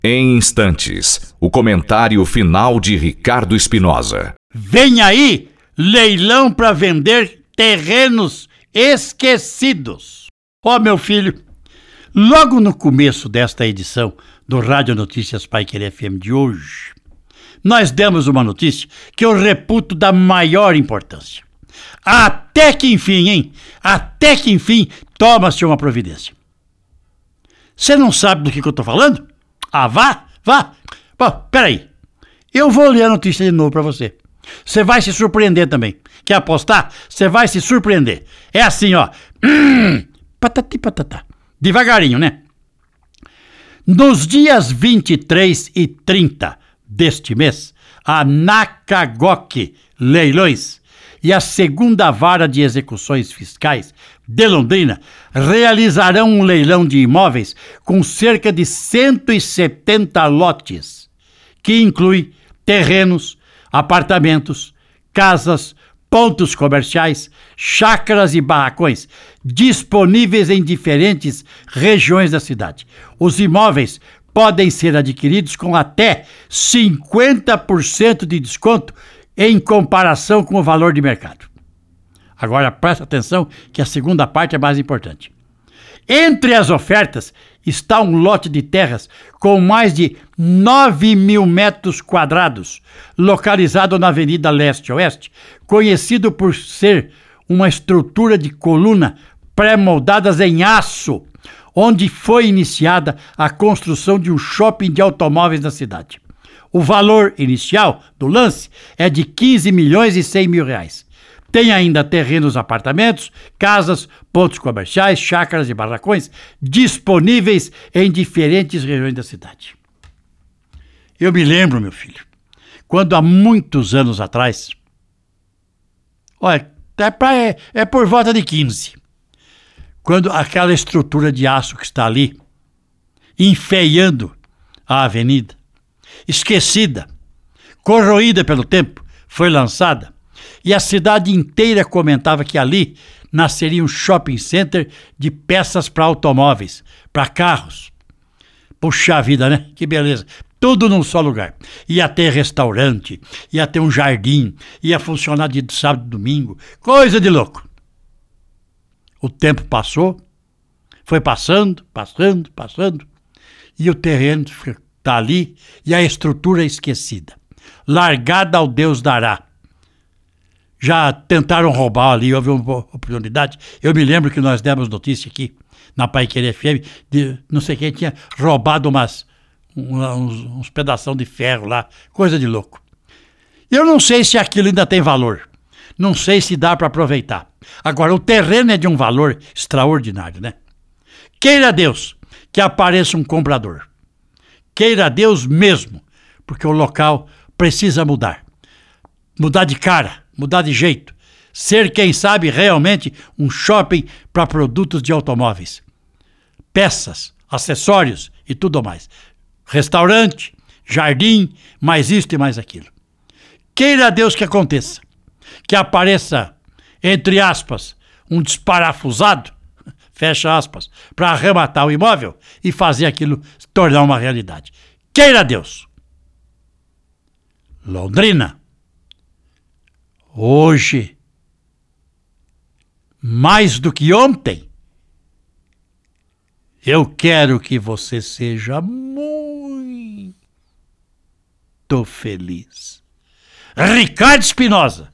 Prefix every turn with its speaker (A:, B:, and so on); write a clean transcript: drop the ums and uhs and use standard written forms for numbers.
A: Em instantes, o comentário final de Ricardo Espinosa.
B: Vem aí, leilão para vender terrenos esquecidos. Ó, meu filho, logo no começo desta edição do Rádio Notícias Paiquerê FM de hoje, nós demos uma notícia que eu reputo da maior importância. Até que enfim, toma-se uma providência. Você não sabe do que eu tô falando? Ah, vá. Bom, peraí. Eu vou ler a notícia de novo pra você. Você vai se surpreender também. Quer apostar? Você vai se surpreender. É assim, ó. Patati patatá. Devagarinho, né? Nos dias 23 e 30 deste mês, a Nakagok Leilões e a segunda Vara de Execuções Fiscais de Londrina realizarão um leilão de imóveis com cerca de 170 lotes, que inclui terrenos, apartamentos, casas, pontos comerciais, chácaras e barracões, disponíveis em diferentes regiões da cidade. Os imóveis podem ser adquiridos com até 50% de desconto em comparação com o valor de mercado. Agora presta atenção que a segunda parte é mais importante. Entre as ofertas está um lote de terras com mais de 9 mil metros quadrados, localizado na Avenida Leste-Oeste, conhecido por ser uma estrutura de coluna pré-moldadas em aço, onde foi iniciada a construção de um shopping de automóveis na cidade. O valor inicial do lance é de 15 milhões e 100 mil reais. Tem ainda terrenos, apartamentos, casas, pontos comerciais, chácaras e barracões disponíveis em diferentes regiões da cidade. Eu me lembro, meu filho, quando há muitos anos atrás, olha, é por volta de 15, quando aquela estrutura de aço que está ali, enfeiando a avenida, esquecida, corroída pelo tempo, foi lançada, e a cidade inteira comentava que ali nasceria um shopping center de peças para automóveis, para carros. Puxa vida, né? Que beleza. Tudo num só lugar. Ia ter restaurante, ia ter um jardim, ia funcionar de sábado e domingo. Coisa de louco. O tempo passou, foi passando, e o terreno está ali e a estrutura esquecida. Largada ao Deus dará. Já tentaram roubar ali, houve uma oportunidade. Eu me lembro que nós demos notícia aqui na Paiquerê FM de não sei quem tinha roubado uns pedação de ferro lá, coisa de louco. Eu não sei se aquilo ainda tem valor, não sei se dá para aproveitar. Agora, o terreno é de um valor extraordinário, né? Queira Deus que apareça um comprador. Queira Deus mesmo, porque o local precisa mudar. Mudar de cara, mudar de jeito. Ser, quem sabe, realmente um shopping para produtos de automóveis. Peças, acessórios e tudo mais. Restaurante, jardim, mais isto e mais aquilo. Queira Deus que aconteça. Que apareça, entre aspas, um desparafusado, fecha aspas, para arrematar o imóvel e fazer aquilo se tornar uma realidade. Queira Deus. Londrina. Hoje, mais do que ontem, eu quero que você seja muito feliz. Ricardo Espinosa,